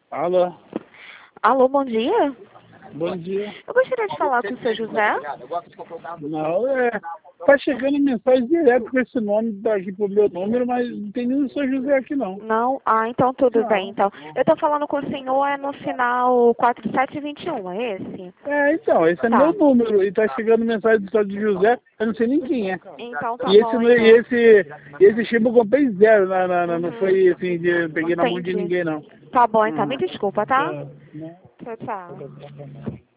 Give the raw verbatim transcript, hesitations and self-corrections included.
Alô, Alô, bom dia. bom dia. Eu gostaria de falar com o seu José. Não, é. Tá chegando mensagem direto com esse nome daqui pro meu número, mas não tem nenhum São José aqui não. Não? Ah, então tudo Não. bem. Então, eu tô falando com o senhor é no final quatro sete dois um, é esse? É, então, esse é Tá. meu número e tá chegando mensagem do São de José, eu não sei nem quem é. Então tá E esse, bom, nu- e então. esse, e esse chip eu comprei zero, na, na, na- não Uhum. foi assim, de, peguei na mão de Entendi. ninguém não. Tá bom, então. Me Uhum. desculpa, tá? É, né? Tchau, tchau.